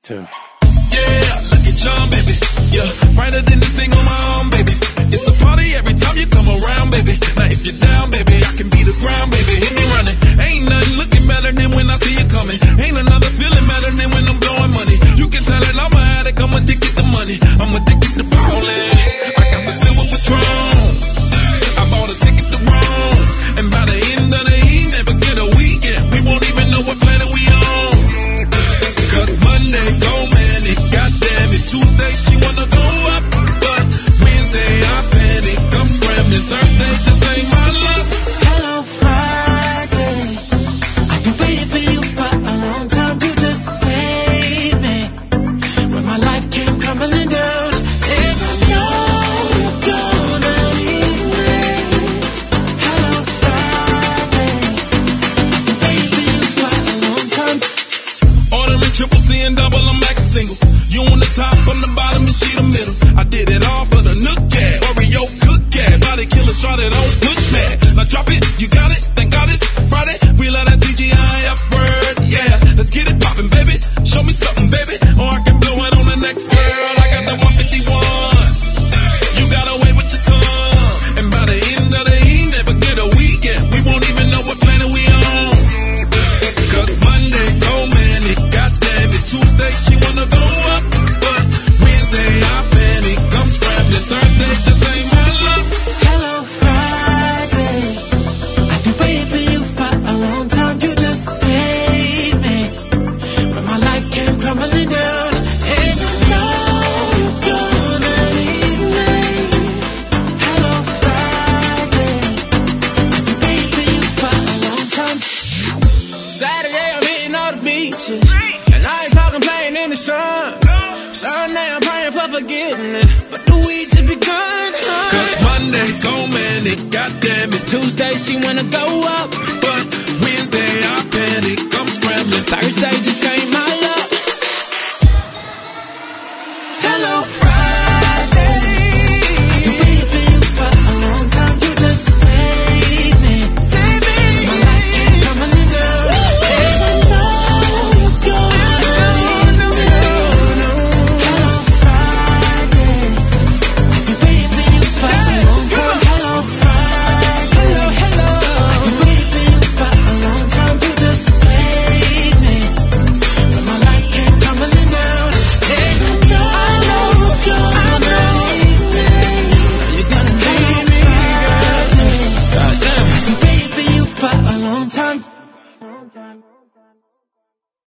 too. Yeah, look at John, baby. Yeah, brighter than this thing on my arm, baby. It's a party every time you come around, baby. Now if you're down, baby, I can be the ground, baby. Hit me running. Ain't nothing looking better than when I see you coming. Ain't another feeling better than when I'm blowing money. You can tell it I'm an addict, I'm addicted to money. I'm addicted to ballin'. I got the silver Patron. I bought a ticket to Rome. And by the end of the evening, forget a weekend. We won't even know what planet we on. Cause Monday's so manic, goddamn it. Tuesday she wanna go up, but Wednesday I panic. I'm scrambling, Thursday just ain't my luck. Hello Friday, I've been waiting for you for a long time. You just saved me when my life came crumbling down. And I know you're gonna leave me. Hello Friday, I've been waiting for you for a long time. Ordering triple C and double, I'm back single. You on the top, from the bottom, and she the middle. I did it all for the Nook Cat, Oreo Cook Cat, body killer, started on push mat. Now drop it, you got it, thank God it's Friday. We let that TGIF word, yeah. Let's get it poppin', baby. Show me something, baby, or I can blow it on the next girl. I got that 151. You got away with your tongue, and by the end of the evening, forget a weekend. We won't even know what planet we on. Cause Monday's so manic, goddamn it. Tuesday she wanna go up, but Wednesday I panic. I'm scrambling, Thursday just ain't my luck. Hello Friday, I've been waiting for you for a long time. You just saved me when my life came crumbling down. And I know you're gonna leave me. Hello Friday, I've been waiting for you for a long time. Saturday I'm hitting all the beaches, and I ain't talking playing in the sun. Sunday I'm praying for forgiveness, but the week just begun. Cause Monday's so manic, goddamn it. Tuesday she wanna go up, But Wednesday I panic. I'm scrambling, Thursday just ain't my luck. Hello Friday, I've been waiting for you for a long time. You just saved me. My life came crumbling down. And I know you're gonna leave me. Hello Friday, I've been waiting for you for a long time. Hello Friday, I've been waiting for you for a long time. You just saved me when my life came crumbling down. And I know you're gonna leave me. You're gonna leave me, I've been waiting for you for a long time.